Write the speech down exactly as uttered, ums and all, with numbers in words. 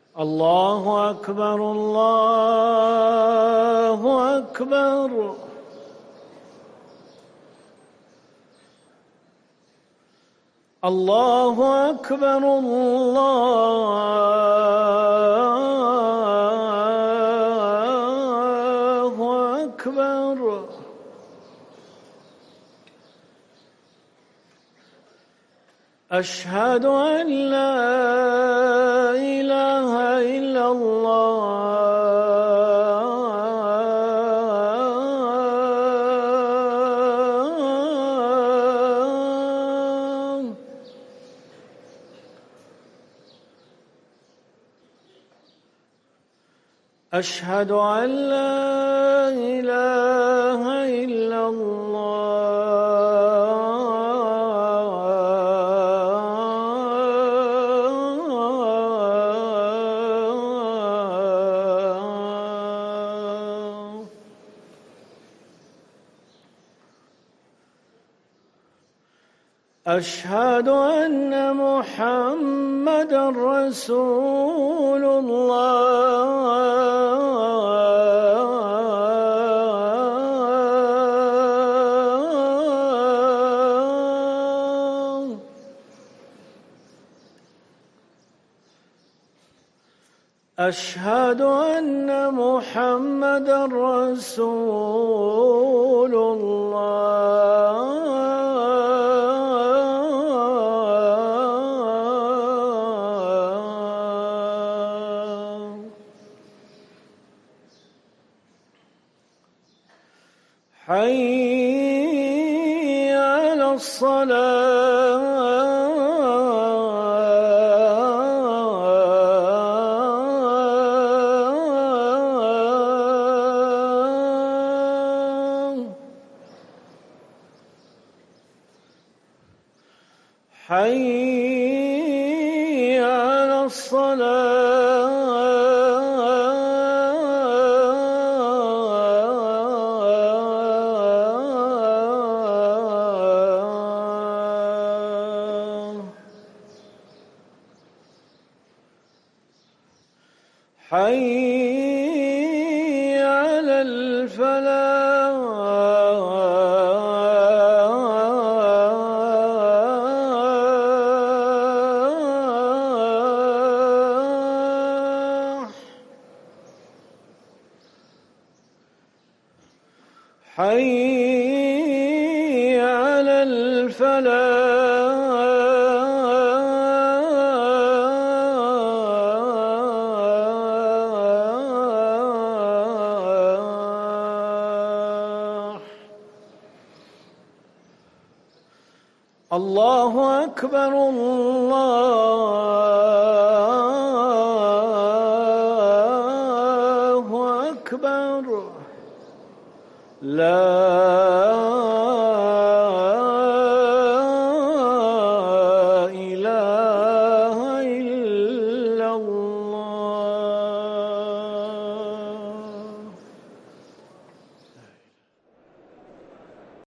الله أكبر الله أكبر. الله أكبر الله أكبر. أشهد أن لا إله إلا الله. أشهد أن لا إله إلا الله. أشهد أن محمدًا رسول الله. أشهد أن محمدًا رسول الله. حي على الصلاة. حي على الصلاة. حي على الفلاح. حي على الفلاح. الله أكبر الله أكبر. لا إله